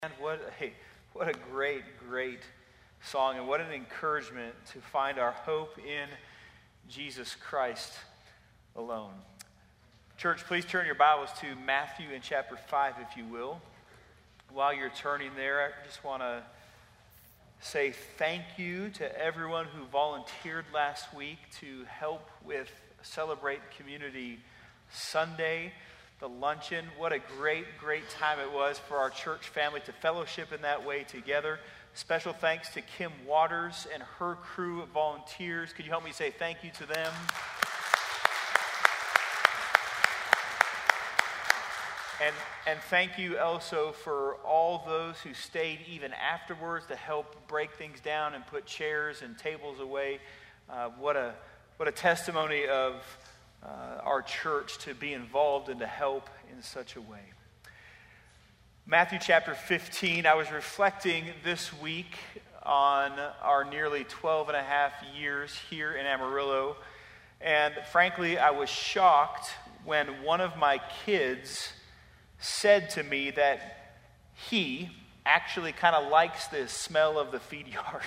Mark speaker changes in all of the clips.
Speaker 1: And what a great song, and what an encouragement to find our hope in Jesus Christ alone. Church, please turn your Bibles to Matthew in chapter 5, if you will. While you're turning there, I just want to say thank you to everyone who volunteered last week to help with Celebrate Community Sunday, the luncheon. What a great time it was for our church family to fellowship in that way together. Special thanks to Kim Waters and her crew of volunteers. Could you help me say thank you to them? And thank you also for all those who stayed even afterwards to help break things down and put chairs and tables away. What a testimony of our church to be involved and to help in such a way. Matthew chapter 15, I was reflecting this week on our nearly 12 and a half years here in Amarillo. And frankly, I was shocked when one of my kids said to me that he actually kind of likes the smell of the feed yard.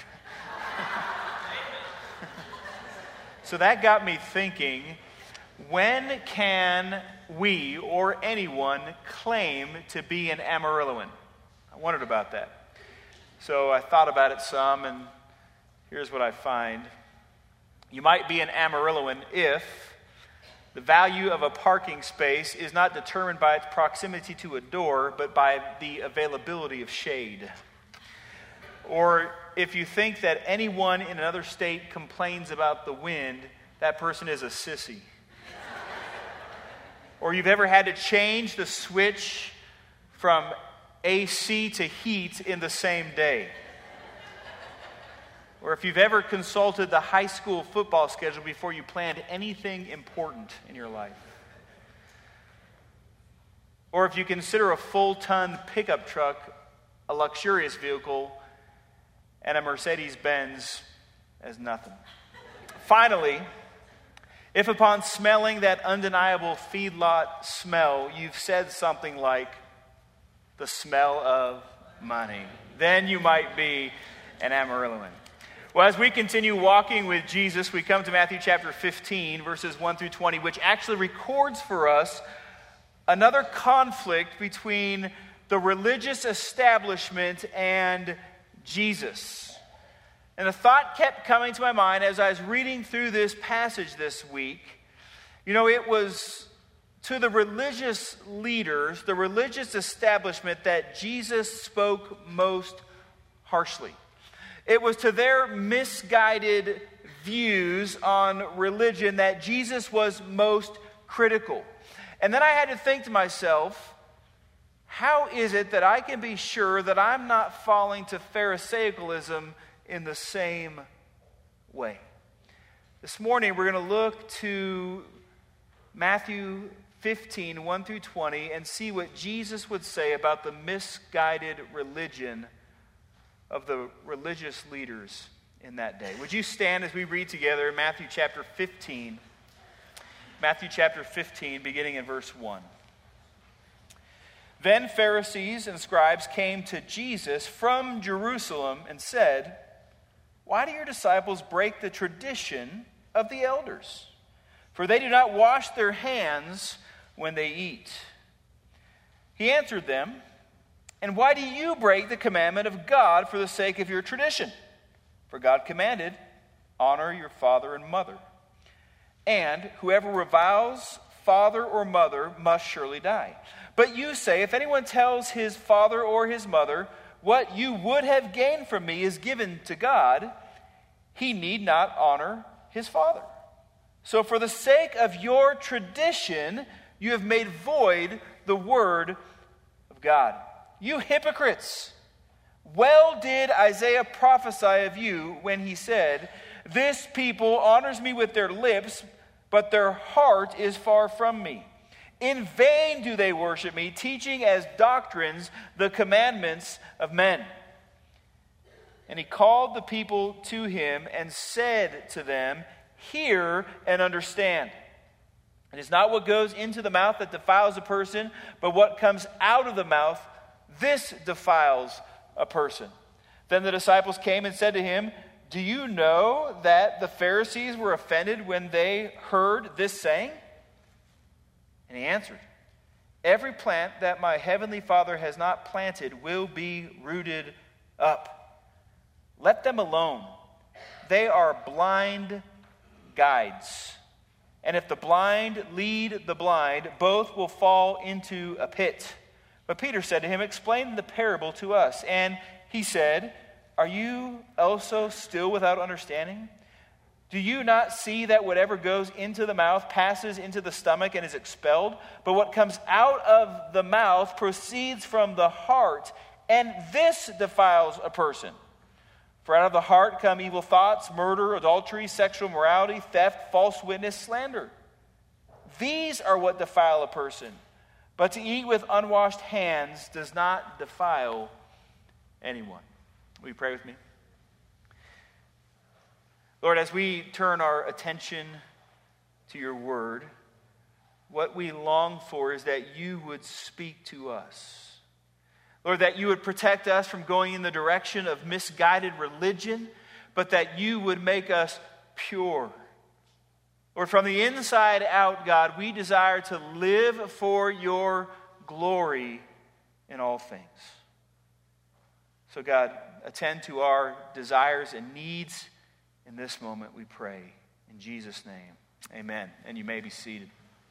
Speaker 1: So that got me thinking, when can we or anyone claim to be an Amarilloan? I wondered about that. So I thought about it some, and here's what I find. You might be an Amarilloan if the value of a parking space is not determined by its proximity to a door, but by the availability of shade. Or if you think that anyone in another state complains about the wind, that person is a sissy. Or you've ever had to change the switch from AC to heat in the same day. Or if you've ever consulted the high school football schedule before you planned anything important in your life. Or if you consider a full-ton pickup truck a luxurious vehicle and a Mercedes-Benz as nothing. Finally, if upon smelling that undeniable feedlot smell, you've said something like, the smell of money, then you might be an Amarilloan. Well, as we continue walking with Jesus, we come to Matthew chapter 15, verses 1 through 20, which actually records for us another conflict between the religious establishment and Jesus. And a thought kept coming to my mind as I was reading through this passage this week. You know, it was to the religious leaders, the religious establishment, that Jesus spoke most harshly. It was to their misguided views on religion that Jesus was most critical. And then I had to think to myself, how is it that I can be sure that I'm not falling to Pharisaicalism in the same way? This morning we're going to look to Matthew 15, 1 through 20, and see what Jesus would say about the misguided religion of the religious leaders in that day. Would you stand as we read together Matthew chapter 15? Matthew chapter 15, beginning in verse 1. Then Pharisees and scribes came to Jesus from Jerusalem and said, "Why do your disciples break the tradition of the elders? For they do not wash their hands when they eat." He answered them, "And why do you break the commandment of God for the sake of your tradition? For God commanded, 'Honor your father and mother.' And whoever reviles father or mother must surely die. But you say, if anyone tells his father or his mother, 'What you would have gained from me is given to God,' he need not honor his father. So for the sake of your tradition, you have made void the word of God. You hypocrites! Well did Isaiah prophesy of you when he said, 'This people honors me with their lips, but their heart is far from me. In vain do they worship me, teaching as doctrines the commandments of men.' And he called the people to him and said to them, 'Hear and understand. It is not what goes into the mouth that defiles a person, but what comes out of the mouth, This defiles a person." Then the disciples came and said to him, "Do you know that the Pharisees were offended when they heard this saying?" And he answered, "Every plant that my heavenly Father has not planted will be rooted up. Let them alone. They are blind guides. And if the blind lead the blind, both will fall into a pit." But Peter said to him, "Explain the parable to us." And he said, "Are you also still without understanding? Do you not see that whatever goes into the mouth passes into the stomach and is expelled? But what comes out of the mouth proceeds from the heart, and this defiles a person. For out of the heart come evil thoughts, murder, adultery, sexual immorality, theft, false witness, slander. These are what defile a person. But to eat with unwashed hands does not defile anyone." Will you pray with me? Lord, as we turn our attention to your word, what we long for is that you would speak to us. Lord, that you would protect us from going in the direction of misguided religion, but that you would make us pure. Lord, from the inside out, God, we desire to live for your glory in all things. So, God, attend to our desires and needs in this moment, we pray. In Jesus' name, amen. And you may be seated.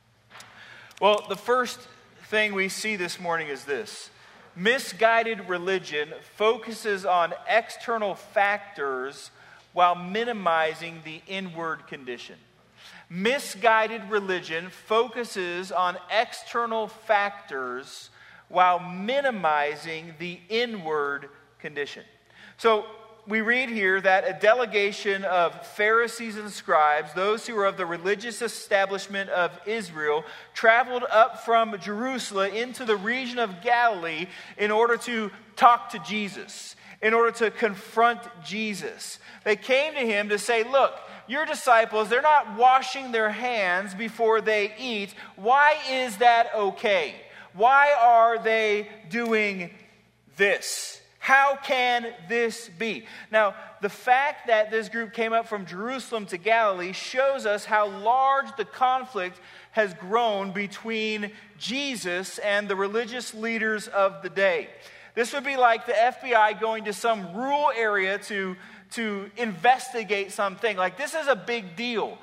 Speaker 1: Well, the first thing we see this morning is this. Misguided religion focuses on external factors while minimizing the inward condition. Misguided religion focuses on external factors while minimizing the inward condition. So we read here that a delegation of Pharisees and scribes, those who were of the religious establishment of Israel, traveled up from Jerusalem into the region of Galilee in order to talk to Jesus, in order to confront Jesus. They came to him to say, "Look, your disciples, they're not washing their hands before they eat. Why is that okay? Why are they doing this? How can this be?" Now, the fact that this group came up from Jerusalem to Galilee shows us how large the conflict has grown between Jesus and the religious leaders of the day. This would be like the FBI going to some rural area to investigate something. Like, this is a big deal.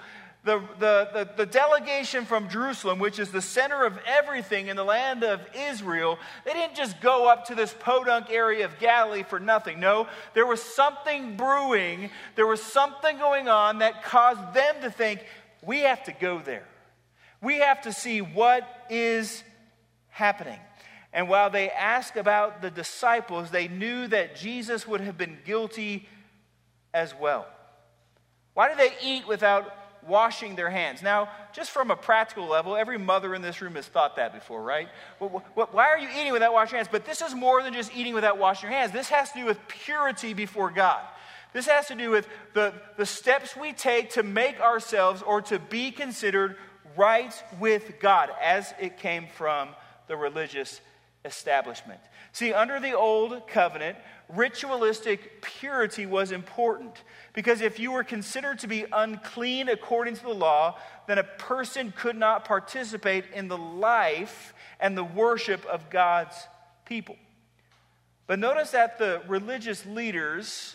Speaker 1: The delegation from Jerusalem, which is the center of everything in the land of Israel, they didn't just go up to this podunk area of Galilee for nothing. No, there was something brewing. There was something going on that caused them to think, we have to go there. We have to see what is happening. And while they asked about the disciples, they knew that Jesus would have been guilty as well. Why do they eat without washing their hands? Now, just from a practical level, every mother in this room has thought that before, right? Why are you eating without washing your hands? But this is more than just eating without washing your hands. This has to do with purity before God. This has to do with the steps we take to make ourselves or to be considered right with God, as it came from the religious establishment. See, under the old covenant, ritualistic purity was important, because if you were considered to be unclean according to the law, then a person could not participate in the life and the worship of God's people. But notice that the religious leaders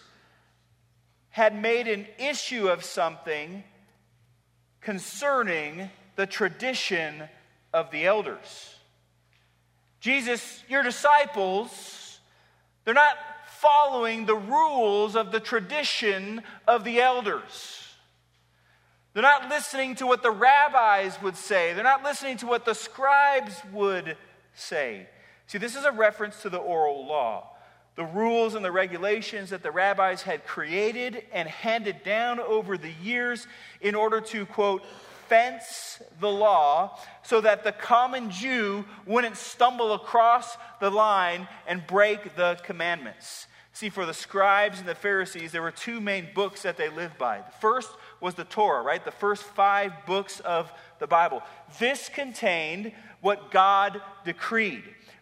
Speaker 1: had made an issue of something concerning the tradition of the elders. Jesus, your disciples, they're not following the rules of the tradition of the elders. They're not listening to what the rabbis would say. They're not listening to what the scribes would say. See, this is a reference to the oral law, the rules and the regulations that the rabbis had created and handed down over the years in order to, quote, fence the law so that the common Jew wouldn't stumble across the line and break the commandments. See, for the scribes and the Pharisees, there were two main books that they lived by. The first was the Torah, right? The first 5 books of the Bible. This contained what God decreed.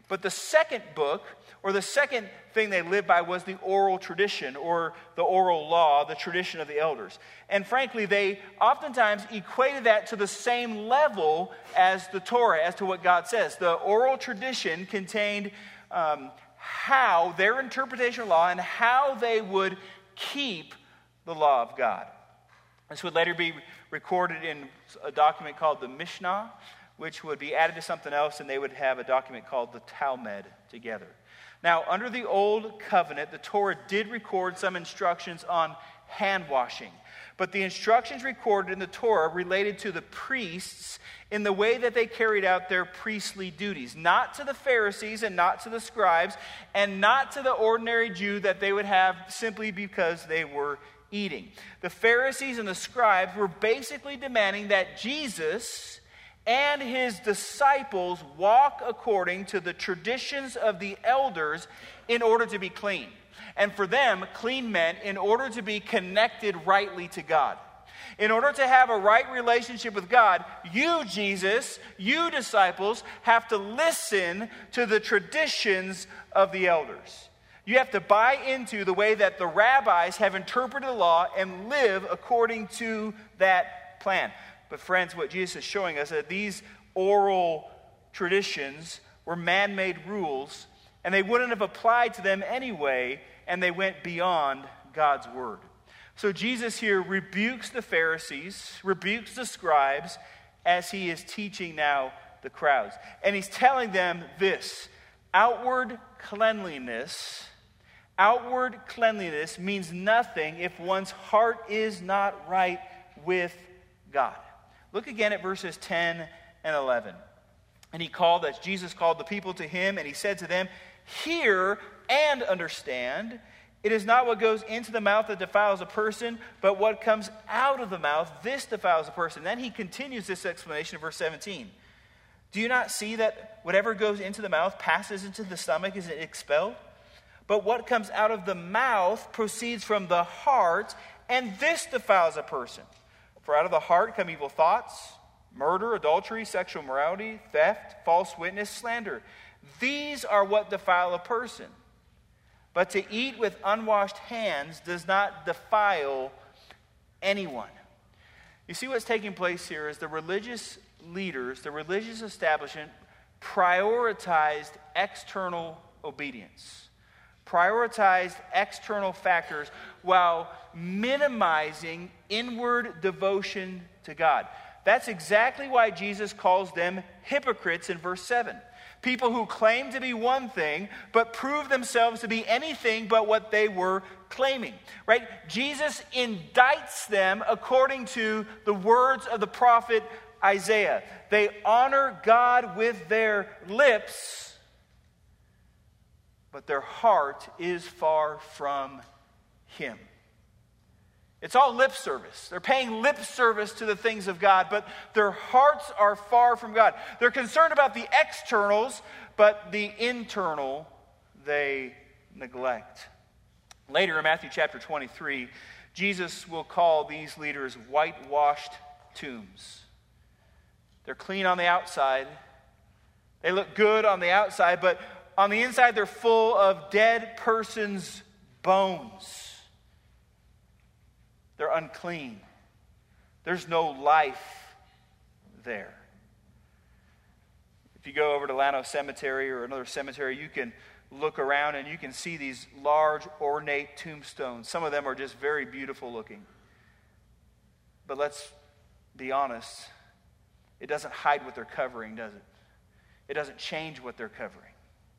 Speaker 1: But the second book, or the second thing they lived by, was the oral tradition, or the oral law, the tradition of the elders. And frankly, they oftentimes equated that to the same level as the Torah, as to what God says. The oral tradition contained how their interpretation of law and how they would keep the law of God. This would later be recorded in a document called the Mishnah, which would be added to something else, and they would have a document called the Talmud together. Now, under the Old Covenant, the Torah did record some instructions on hand washing. But the instructions recorded in the Torah related to the priests in the way that they carried out their priestly duties. Not to the Pharisees and not to the scribes, and not to the ordinary Jew that they would have simply because they were eating. The Pharisees and the scribes were basically demanding that Jesus and his disciples walk according to the traditions of the elders in order to be clean. And for them, clean meant in order to be connected rightly to God. In order to have a right relationship with God, you, Jesus, you disciples, have to listen to the traditions of the elders. You have to buy into the way that the rabbis have interpreted the law and live according to that plan. But friends, what Jesus is showing us is that these oral traditions were man-made rules, and they wouldn't have applied to them anyway, and they went beyond God's word. So Jesus here rebukes the Pharisees, rebukes the scribes, as he is teaching now the crowds. And he's telling them this: outward cleanliness means nothing if one's heart is not right with God. Look again at verses 10 and 11. And Jesus called the people to him, and he said to them, "Hear and understand. It is not what goes into the mouth that defiles a person, but what comes out of the mouth, this defiles a person." Then he continues this explanation in verse 17. "Do you not see that whatever goes into the mouth passes into the stomach, is expelled? But what comes out of the mouth proceeds from the heart, and this defiles a person. For out of the heart come evil thoughts, murder, adultery, sexual immorality, theft, false witness, slander. These are what defile a person. But to eat with unwashed hands does not defile anyone." You see what's taking place here is the religious leaders, the religious establishment, prioritized external obedience, prioritized external factors while minimizing inward devotion to God. That's exactly why Jesus calls them hypocrites in verse 7. People who claim to be one thing, but prove themselves to be anything but what they were claiming. Right? Jesus indicts them according to the words of the prophet Isaiah. They honor God with their lips, but their heart is far from him. It's all lip service. They're paying lip service to the things of God, but their hearts are far from God. They're concerned about the externals, but the internal they neglect. Later in Matthew chapter 23, Jesus will call these leaders whitewashed tombs. They're clean on the outside. They look good on the outside, but on the inside they're full of dead persons' bones. They're unclean. There's no life there. If you go over to Llano Cemetery or another cemetery, you can look around and you can see these large, ornate tombstones. Some of them are just very beautiful looking. But let's be honest, it doesn't hide what they're covering, does it? It doesn't change what they're covering.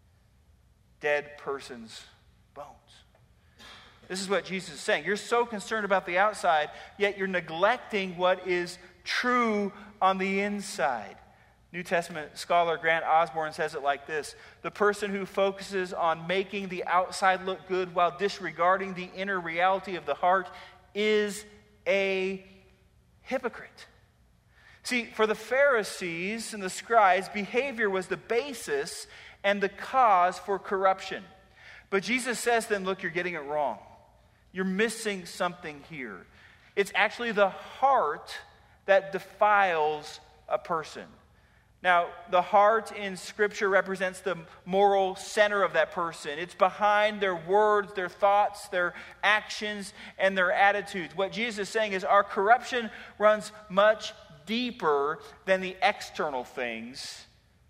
Speaker 1: Dead persons' bones. This is what Jesus is saying. You're so concerned about the outside, yet you're neglecting what is true on the inside. New Testament scholar Grant Osborne says it like this: the person who focuses on making the outside look good while disregarding the inner reality of the heart is a hypocrite. See, for the Pharisees and the scribes, behavior was the basis and the cause for corruption. But Jesus says to them, look, you're getting it wrong. You're missing something here. It's actually the heart that defiles a person. Now, the heart in Scripture represents the moral center of that person. It's behind their words, their thoughts, their actions, and their attitudes. What Jesus is saying is our corruption runs much deeper than the external things.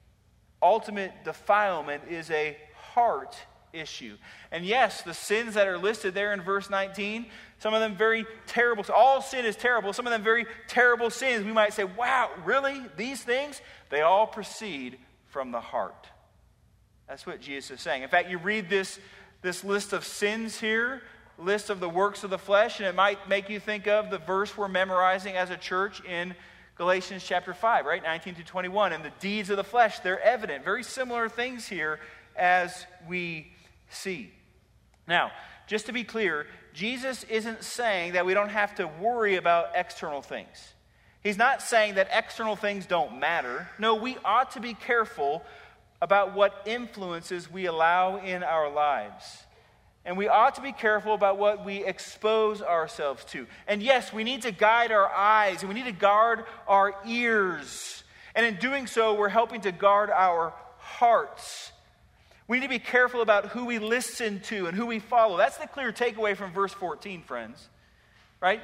Speaker 1: Ultimate defilement is a heart issue. And yes, the sins that are listed there in verse 19, some of them very terrible. All sin is terrible. Some of them very terrible sins. We might say, wow, really? These things? They all proceed from the heart. That's what Jesus is saying. In fact, you read this list of sins here, list of the works of the flesh, and it might make you think of the verse we're memorizing as a church in Galatians chapter 5, right? 19 to 21. And the deeds of the flesh, they're evident. Very similar things here as we see. Now, just to be clear, Jesus isn't saying that we don't have to worry about external things. He's not saying that external things don't matter. No, we ought to be careful about what influences we allow in our lives. And we ought to be careful about what we expose ourselves to. And yes, we need to guide our eyes and we need to guard our ears. And in doing so, we're helping to guard our hearts. We need to be careful about who we listen to and who we follow. That's the clear takeaway from verse 14, friends. Right?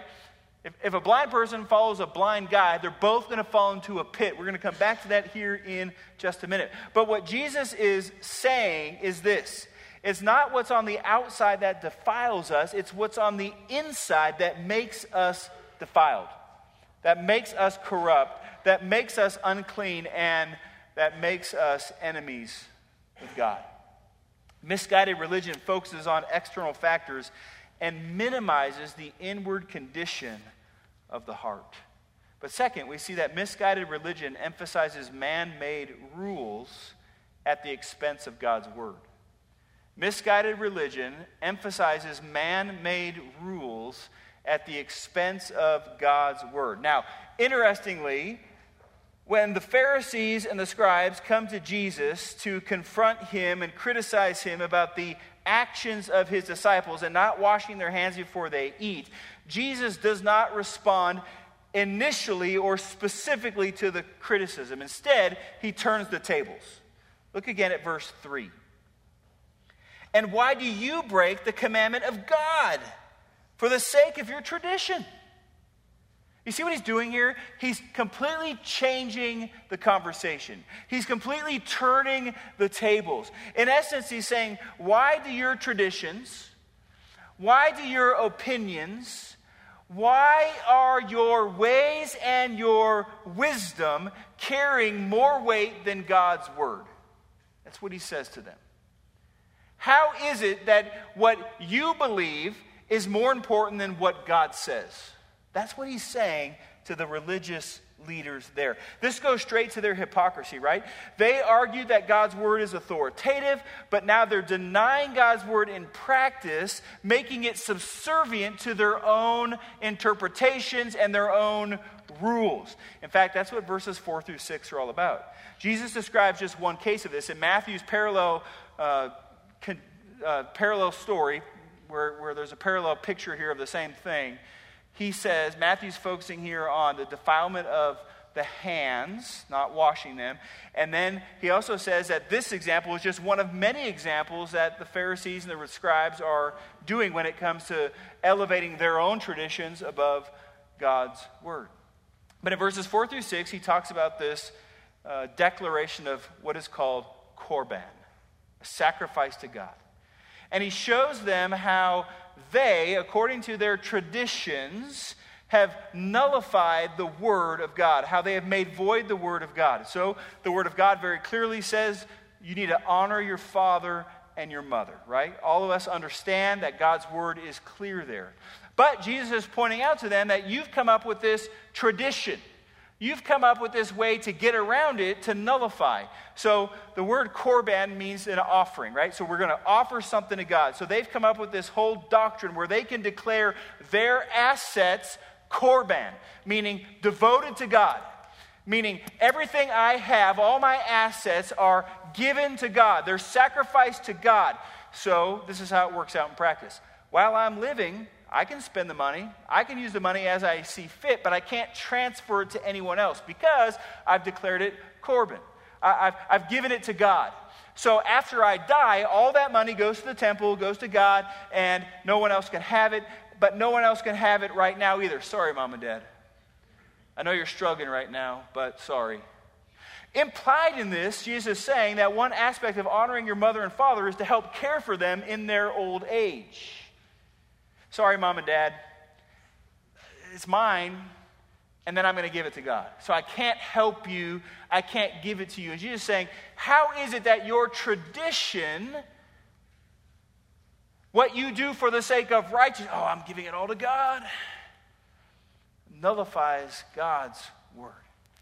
Speaker 1: If a blind person follows a blind guy, they're both going to fall into a pit. We're going to come back to that here in just a minute. But what Jesus is saying is this. It's not what's on the outside that defiles us. It's what's on the inside that makes us defiled, that makes us corrupt, that makes us unclean, and that makes us enemies with God. Misguided religion focuses on external factors and minimizes the inward condition of the heart. But second, we see that misguided religion emphasizes man-made rules at the expense of God's word. Misguided religion emphasizes man-made rules at the expense of God's word. Now, interestingly, when the Pharisees and the scribes come to Jesus to confront him and criticize him about the actions of his disciples and not washing their hands before they eat, Jesus does not respond initially or specifically to the criticism. Instead, he turns the tables. Look again at verse 3. And why do you break the commandment of God for the sake of your tradition? You see what he's doing here? He's completely changing the conversation. He's completely turning the tables. In essence, he's saying, why do your traditions, why do your opinions, why are your ways and your wisdom carrying more weight than God's word? That's what he says to them. How is it that what you believe is more important than what God says? That's what he's saying to the religious leaders there. This goes straight to their hypocrisy, right? They argue that God's word is authoritative, but now they're denying God's word in practice, making it subservient to their own interpretations and their own rules. In fact, that's what verses 4 through 6 are all about. Jesus describes just one case of this. In Matthew's parallel story, where there's a parallel picture here of the same thing, he says, Matthew's focusing here on the defilement of the hands, not washing them. And then he also says that this example is just one of many examples that the Pharisees and the scribes are doing when it comes to elevating their own traditions above God's word. But in verses 4 through 6, he talks about this declaration of what is called korban, a sacrifice to God. And he shows them how they, according to their traditions, have nullified the word of God, how they have made void the word of God. So the word of God very clearly says you need to honor your father and your mother, right? All of us understand that God's word is clear there. But Jesus is pointing out to them that you've come up with this tradition. You've come up with this way to get around it, to nullify. So the word korban means an offering, right? So we're going to offer something to God. So they've come up with this whole doctrine where they can declare their assets korban, meaning devoted to God. Meaning everything I have, all my assets are given to God. They're sacrificed to God. So this is how it works out in practice. while I'm living, I can spend the money. I can use the money as I see fit, but I can't transfer it to anyone else because I've declared it Corban. I've given it to God. So after I die, all that money goes to the temple, goes to God, and no one else can have it. But no one else can have it right now either. Sorry, Mom and Dad. I know you're struggling right now, but sorry. Implied in this, Jesus is saying that one aspect of honoring your mother and father is to help care for them in their old age. Sorry, Mom and Dad. It's mine, and then I'm going to give it to God. So I can't help you. I can't give it to you. And Jesus is saying, how is it that your tradition, what you do for the sake of righteousness, I'm giving it all to God, nullifies God's word?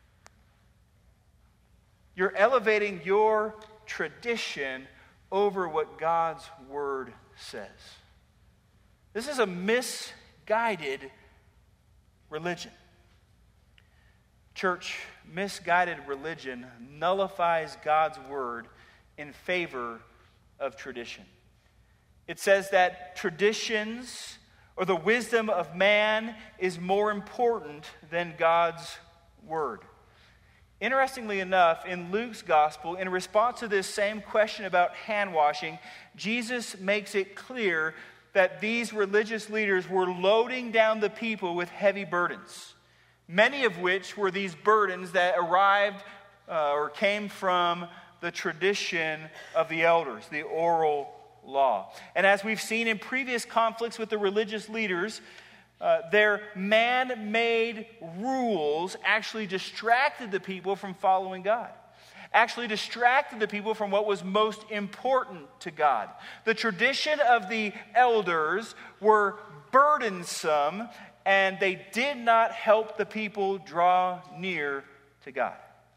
Speaker 1: You're elevating your tradition over what God's word says. This is a misguided religion. Church, misguided religion nullifies God's word in favor of tradition. It says that traditions or the wisdom of man is more important than God's word. Interestingly enough, in Luke's gospel, in response to this same question about hand washing, Jesus makes it clear that these religious leaders were loading down the people with heavy burdens, many of which were these burdens that arrived or came from the tradition of the elders, the oral law. And as we've seen in previous conflicts with the religious leaders, their man-made rules actually distracted the people from following God. Actually distracted the people from what was most important to God. The tradition of the elders were burdensome, and they did not help the people draw near to God.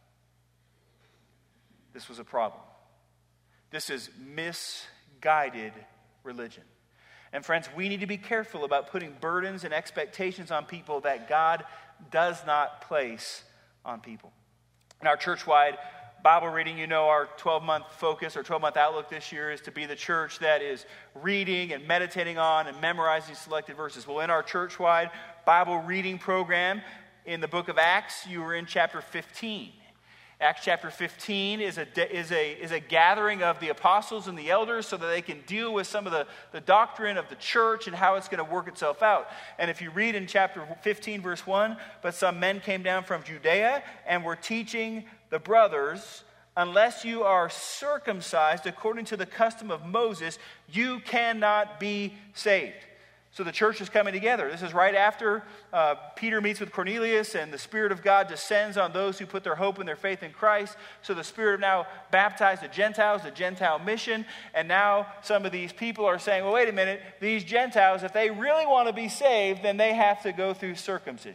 Speaker 1: This was a problem. This is misguided religion. And friends, we need to be careful about putting burdens and expectations on people that God does not place on people. In our church-wide Bible reading, our 12-month focus or 12-month outlook this year is to be the church that is reading and meditating on and memorizing selected verses. Well, in our church-wide Bible reading program in the book of Acts, you were in chapter 15. Acts chapter 15 is a gathering of the apostles and the elders so that they can deal with some of the doctrine of the church and how it's going to work itself out. And if you read in chapter 15, verse 1, but some men came down from Judea and were teaching the brothers, unless you are circumcised according to the custom of Moses, you cannot be saved. So the church is coming together. This is right after Peter meets with Cornelius and the Spirit of God descends on those who put their hope and their faith in Christ. So the Spirit now baptized the Gentiles, the Gentile mission. And now some of these people are saying, well, wait a minute, these Gentiles, if they really want to be saved, then they have to go through circumcision.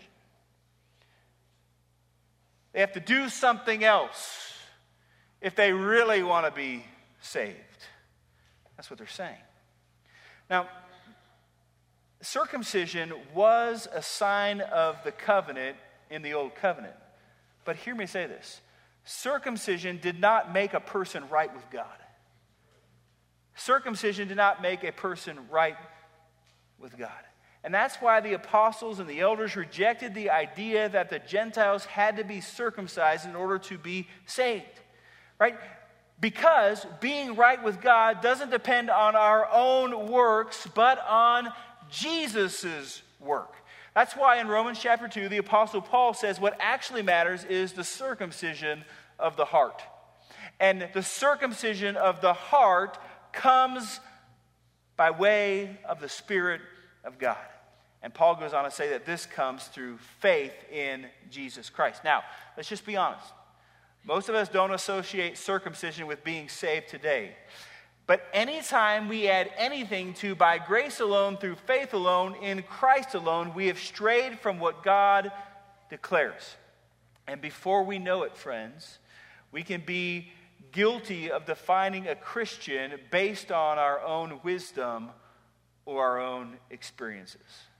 Speaker 1: They have to do something else if they really want to be saved. That's what they're saying. Now, circumcision was a sign of the covenant in the old covenant. But hear me say this. Circumcision did not make a person right with God. Circumcision did not make a person right with God. And that's why the apostles and the elders rejected the idea that the Gentiles had to be circumcised in order to be saved. Right? Because being right with God doesn't depend on our own works, but on Jesus' work. That's why in Romans chapter 2, the Apostle Paul says what actually matters is the circumcision of the heart. And the circumcision of the heart comes by way of the Spirit of God. And Paul goes on to say that this comes through faith in Jesus Christ. Now, let's just be honest. Most of us don't associate circumcision with being saved today. But anytime we add anything to by grace alone, through faith alone, in Christ alone, we have strayed from what God declares. And before we know it, friends, we can be guilty of defining a Christian based on our own wisdom or our own experiences.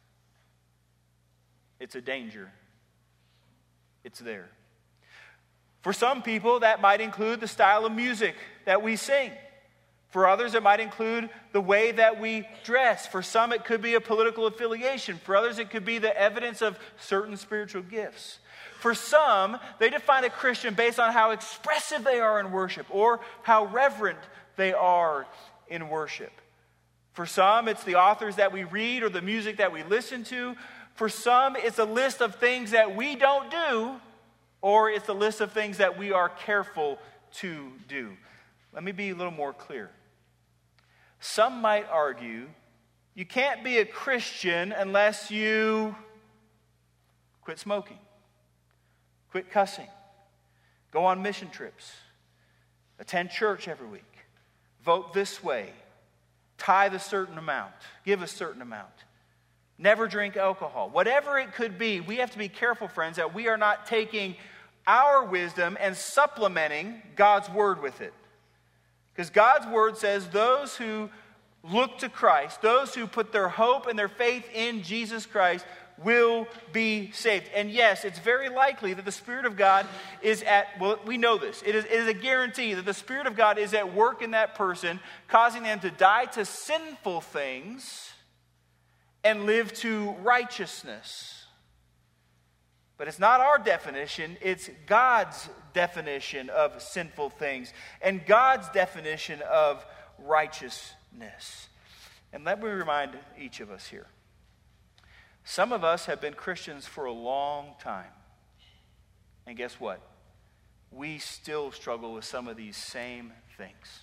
Speaker 1: It's a danger. It's there. For some people, that might include the style of music that we sing. For others, it might include the way that we dress. For some, it could be a political affiliation. For others, it could be the evidence of certain spiritual gifts. For some, they define a Christian based on how expressive they are in worship or how reverent they are in worship. For some, it's the authors that we read or the music that we listen to. For some, it's a list of things that we don't do, or it's a list of things that we are careful to do. Let me be a little more clear. Some might argue you can't be a Christian unless you quit smoking, quit cussing, go on mission trips, attend church every week, vote this way, tithe a certain amount, give a certain amount, never drink alcohol. Whatever it could be, we have to be careful, friends, that we are not taking our wisdom and supplementing God's word with it. Because God's word says those who look to Christ, those who put their hope and their faith in Jesus Christ will be saved. And yes, it's very likely that the Spirit of God is we know this. It is a guarantee that the Spirit of God is at work in that person, causing them to die to sinful things and live to righteousness. But it's not our definition, it's God's definition of sinful things and God's definition of righteousness. And let me remind each of us here. Some of us have been Christians for a long time. And guess what? We still struggle with some of these same things.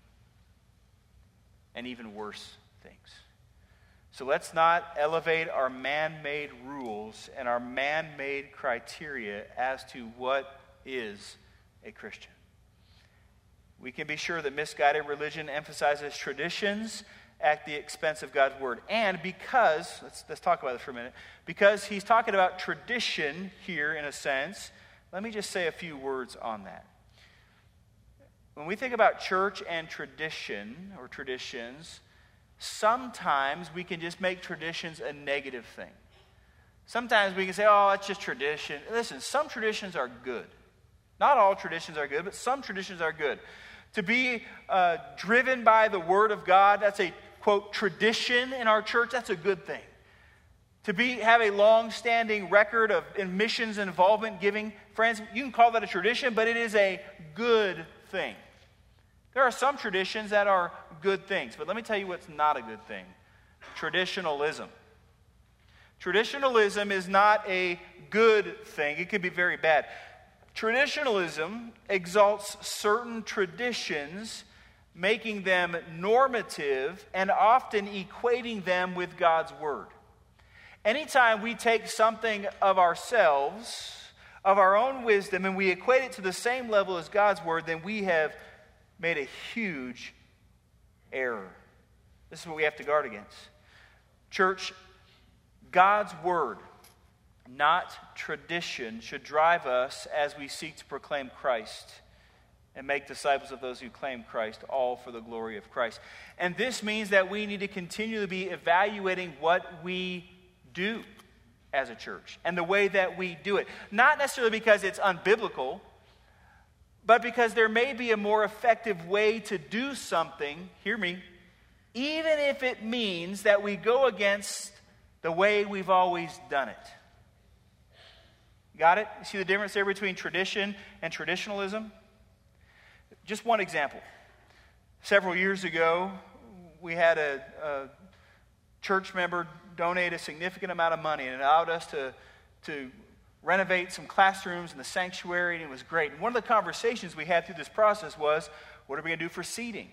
Speaker 1: And even worse things. So let's not elevate our man-made rules and our man-made criteria as to what is a Christian. We can be sure that misguided religion emphasizes traditions at the expense of God's word. And because, let's talk about this for a minute, because he's talking about tradition here in a sense, let me just say a few words on that. When we think about church and tradition or traditions, sometimes we can just make traditions a negative thing. Sometimes we can say, oh, that's just tradition. Listen, some traditions are good. Not all traditions are good, but some traditions are good. To be driven by the Word of God, that's a, quote, tradition in our church, that's a good thing. To have a long-standing record of missions involvement, giving, friends, you can call that a tradition, but it is a good thing. There are some traditions that are good things, but let me tell you what's not a good thing. Traditionalism. Traditionalism is not a good thing. It can be very bad. Traditionalism exalts certain traditions, making them normative and often equating them with God's word. Anytime we take something of ourselves, of our own wisdom, and we equate it to the same level as God's word, then we have made a huge error. This is what we have to guard against. Church, God's word, not tradition, should drive us as we seek to proclaim Christ and make disciples of those who claim Christ, all for the glory of Christ. And this means that we need to continually be evaluating what we do as a church and the way that we do it. Not necessarily because it's unbiblical, but because there may be a more effective way to do something, hear me, even if it means that we go against the way we've always done it. Got it? You see the difference there between tradition and traditionalism? Just one example. Several years ago, we had a church member donate a significant amount of money, and it allowed us to renovate some classrooms in the sanctuary, and it was great. And one of the conversations we had through this process was, what are we going to do for seating?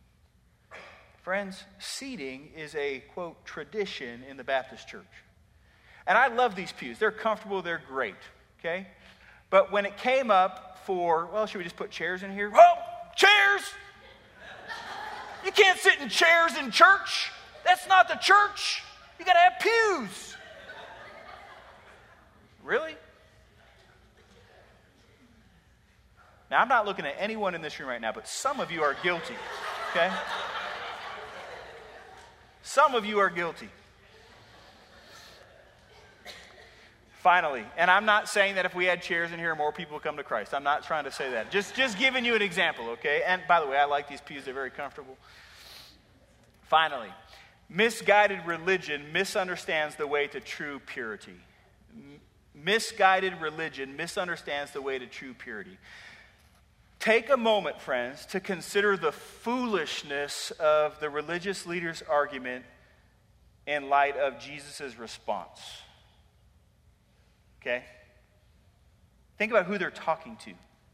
Speaker 1: Friends, seating is a, quote, tradition in the Baptist church. And I love these pews. They're comfortable, they're great, okay? But when it came up for, well, should we just put chairs in here? Oh, chairs! You can't sit in chairs in church. That's not the church. You got to have pews. Really? Now, I'm not looking at anyone in this room right now, but some of you are guilty, okay? Some of you are guilty. Finally, and I'm not saying that if we had chairs in here, more people would come to Christ. I'm not trying to say that. Just giving you an example, okay? And by the way, I like these pews. They're very comfortable. Finally, misguided religion misunderstands the way to true purity. Misguided religion misunderstands the way to true purity. Take a moment, friends, to consider the foolishness of the religious leaders' argument in light of Jesus' response. Okay? Think about who they're talking to.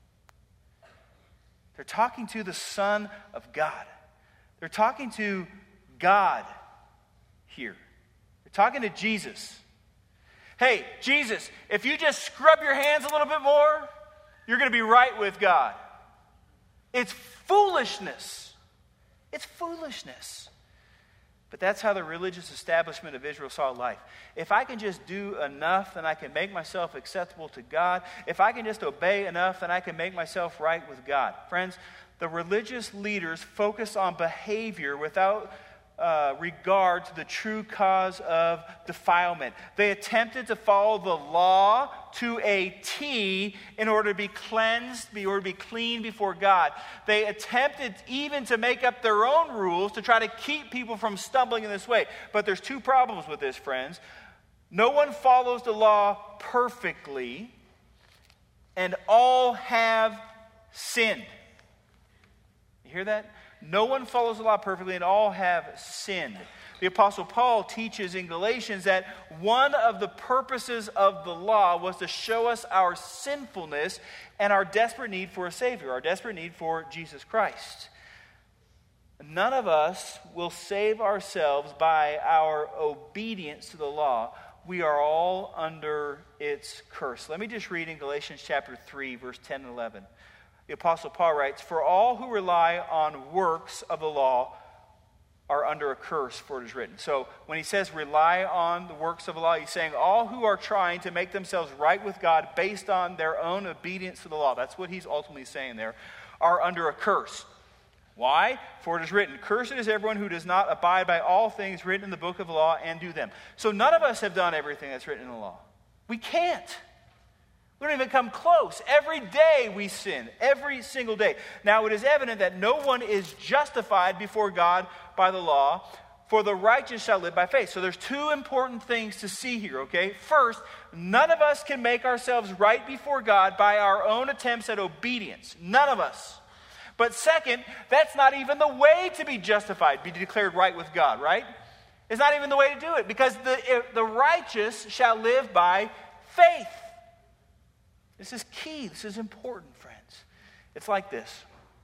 Speaker 1: They're talking to the Son of God. They're talking to God here. They're talking to Jesus. Hey, Jesus, if you just scrub your hands a little bit more, you're going to be right with God. It's foolishness. It's foolishness. But that's how the religious establishment of Israel saw life. If I can just do enough, then I can make myself acceptable to God. If I can just obey enough, then I can make myself right with God. Friends, the religious leaders focus on behavior without regard to the true cause of defilement. They attempted to follow the law to a T in order to be cleansed, in order to be clean before God. They attempted even to make up their own rules to try to keep people from stumbling in this way. But there's two problems with this, friends. No one follows the law perfectly, and all have sinned. You hear that? No one follows the law perfectly, and all have sinned. The Apostle Paul teaches in Galatians that one of the purposes of the law was to show us our sinfulness and our desperate need for a Savior, our desperate need for Jesus Christ. None of us will save ourselves by our obedience to the law. We are all under its curse. Let me just read in Galatians chapter 3, verse 10 and 11. The Apostle Paul writes, "For all who rely on works of the law are under a curse, for it is written." So when he says rely on the works of the law, he's saying all who are trying to make themselves right with God based on their own obedience to the law, that's what he's ultimately saying there, are under a curse. Why? For it is written, "Cursed is everyone who does not abide by all things written in the book of the law and do them." So none of us have done everything that's written in the law. We can't. We don't even come close. Every day we sin. Every single day. Now it is evident that no one is justified before God by the law, for the righteous shall live by faith. So there's two important things to see here, okay? First, none of us can make ourselves right before God by our own attempts at obedience. None of us. But second, that's not even the way to be justified, be declared right with God, right? It's not even the way to do it, because the righteous shall live by faith. This is key. This is important, friends. It's like this.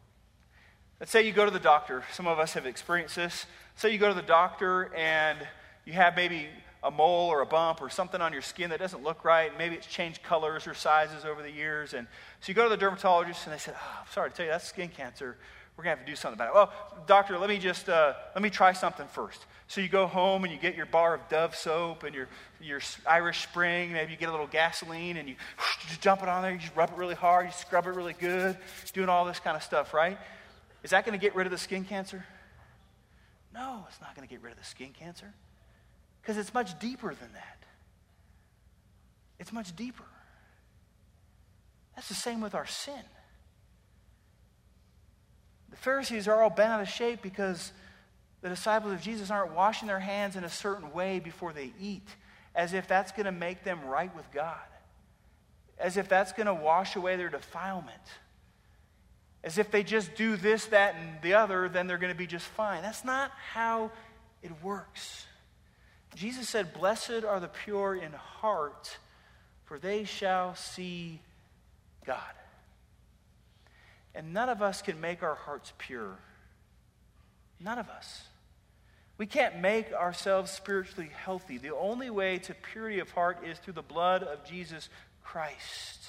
Speaker 1: Let's say you go to the doctor. Some of us have experienced this. Say you go to the doctor and you have maybe a mole or a bump or something on your skin that doesn't look right. Maybe it's changed colors or sizes over the years. And so you go to the dermatologist and they said, "Oh, I'm sorry to tell you, that's skin cancer. We're going to have to do something about it." "Well, doctor, let me try something first." So you go home and you get your bar of Dove soap and your Irish Spring. Maybe you get a little gasoline and you just dump it on there. You just rub it really hard. You scrub it really good. Doing all this kind of stuff, right? Is that going to get rid of the skin cancer? No, it's not going to get rid of the skin cancer. Because it's much deeper than that. It's much deeper. That's the same with our sin. The Pharisees are all bent out of shape because the disciples of Jesus aren't washing their hands in a certain way before they eat, as if that's going to make them right with God, as if that's going to wash away their defilement, as if they just do this, that, and the other, then they're going to be just fine. That's not how it works. Jesus said, "Blessed are the pure in heart, for they shall see God." And none of us can make our hearts pure. None of us. We can't make ourselves spiritually healthy. The only way to purity of heart is through the blood of Jesus Christ.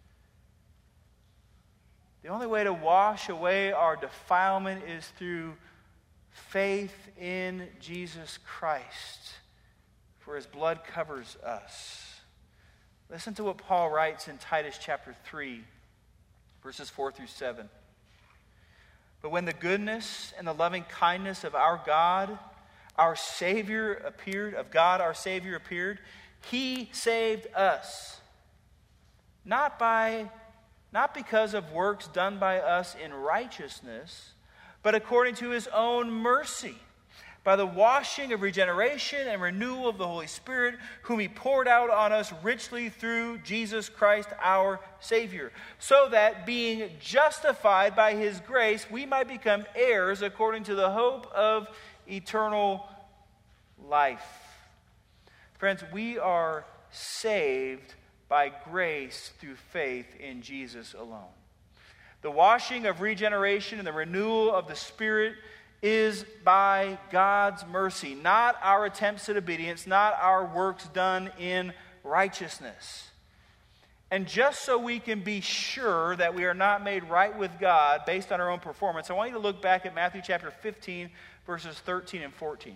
Speaker 1: The only way to wash away our defilement is through faith in Jesus Christ, for his blood covers us. Listen to what Paul writes in Titus chapter 3, verses 4 through 7. "But when the goodness and the loving kindness of our God, our Savior appeared, He saved us, not because of works done by us in righteousness, but according to his own mercy, by the washing of regeneration and renewal of the Holy Spirit, whom he poured out on us richly through Jesus Christ our Savior, so that being justified by his grace, we might become heirs according to the hope of eternal life. Friends, we are saved by grace through faith in Jesus alone. The washing of regeneration and the renewal of the Spirit is by God's mercy, not our attempts at obedience, not our works done in righteousness. And just so we can be sure that we are not made right with God based on our own performance, I want you to look back at Matthew chapter 15, verses 13 and 14.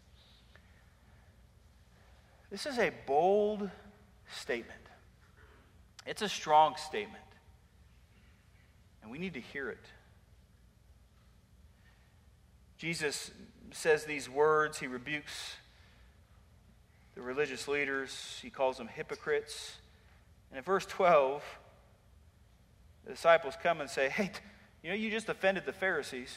Speaker 1: This is a bold statement. It's a strong statement. And we need to hear it. Jesus says these words. He rebukes the religious leaders. He calls them hypocrites. And in verse 12, the disciples come and say, hey, you just offended the Pharisees.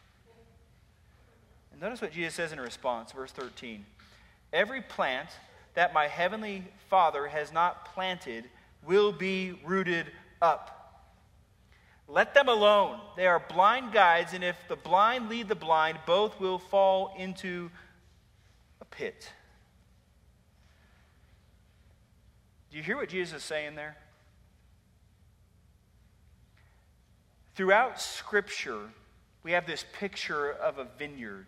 Speaker 1: And notice what Jesus says in response, verse 13. Every plant that my heavenly Father has not planted will be rooted up. Let them alone. They are blind guides, and if the blind lead the blind, both will fall into a pit. Do you hear what Jesus is saying there? Throughout Scripture, we have this picture of a vineyard.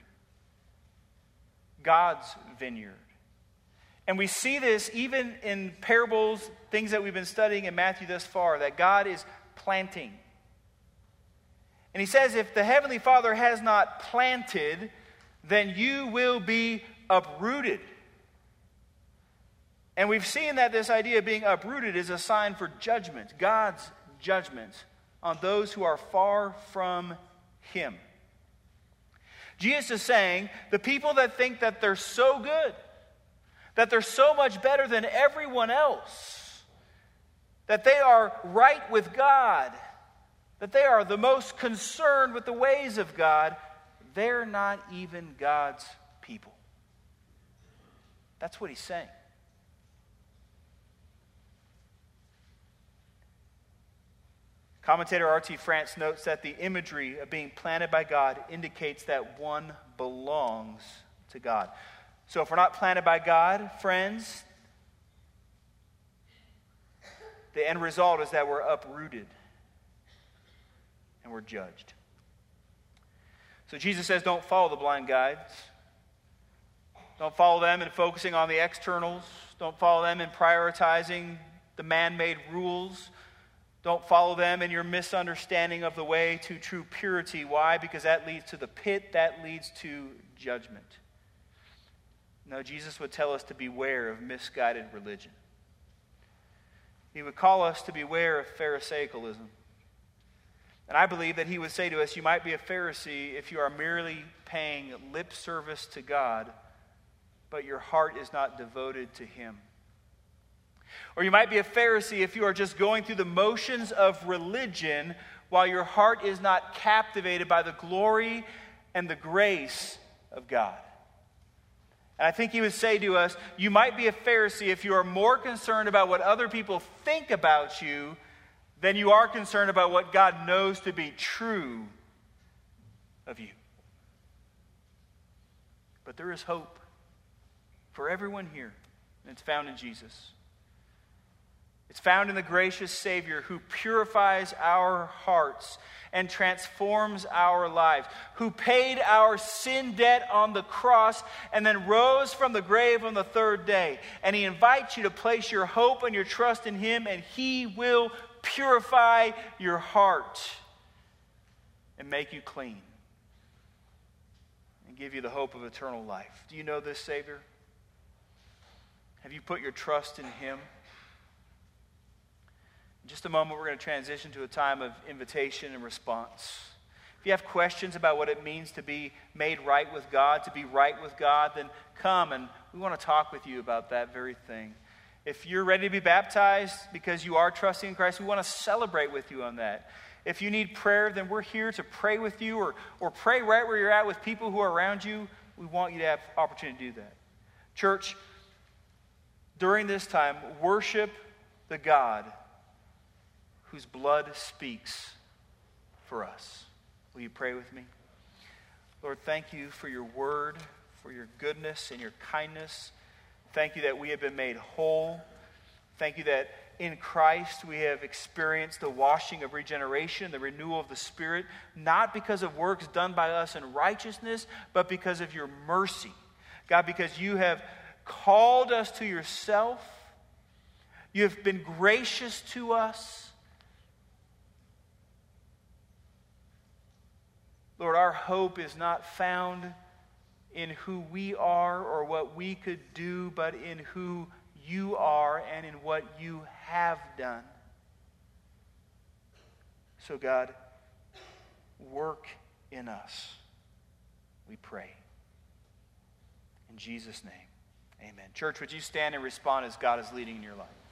Speaker 1: God's vineyard. And we see this even in parables, things that we've been studying in Matthew thus far, that God is planting. And he says, if the Heavenly Father has not planted, then you will be uprooted. And we've seen that this idea of being uprooted is a sign for judgment, God's judgment on those who are far from him. Jesus is saying, the people that think that they're so good, that they're so much better than everyone else, that they are right with God, that they are the most concerned with the ways of God, they're not even God's people. That's what he's saying. Commentator R.T. France notes that the imagery of being planted by God indicates that one belongs to God. So if we're not planted by God, friends, the end result is that we're uprooted and we're judged. So Jesus says, don't follow the blind guides. Don't follow them in focusing on the externals. Don't follow them in prioritizing the man-made rules. Don't follow them in your misunderstanding of the way to true purity. Why? Because that leads to the pit. That leads to judgment. No, Jesus would tell us to beware of misguided religion. He would call us to beware of Pharisaicalism. And I believe that he would say to us, you might be a Pharisee if you are merely paying lip service to God, but your heart is not devoted to him. Or you might be a Pharisee if you are just going through the motions of religion while your heart is not captivated by the glory and the grace of God. And I think he would say to us, you might be a Pharisee if you are more concerned about what other people think about you than you are concerned about what God knows to be true of you. But there is hope for everyone here, and it's found in Jesus. It's found in the gracious Savior who purifies our hearts and transforms our lives, who paid our sin debt on the cross and then rose from the grave on the third day. And he invites you to place your hope and your trust in him, and he will purify your heart and make you clean and give you the hope of eternal life. Do you know this Savior? Have you put your trust in him? In just a moment, we're going to transition to a time of invitation and response. If you have questions about what it means to be made right with God, to be right with God, then come and we want to talk with you about that very thing. If you're ready to be baptized because you are trusting in Christ, we want to celebrate with you on that. If you need prayer, then we're here to pray with you or pray right where you're at with people who are around you. We want you to have opportunity to do that. Church, during this time, worship the God whose blood speaks for us. Will you pray with me? Lord, thank you for your word, for your goodness and your kindness. Thank you that we have been made whole. Thank you that in Christ we have experienced the washing of regeneration, the renewal of the Spirit, not because of works done by us in righteousness, but because of your mercy. God, because you have called us to yourself. You have been gracious to us. Lord, our hope is not found in who we are or what we could do, but in who you are and in what you have done. So God, work in us, we pray. In Jesus' name, amen. Church, would you stand and respond as God is leading in your life?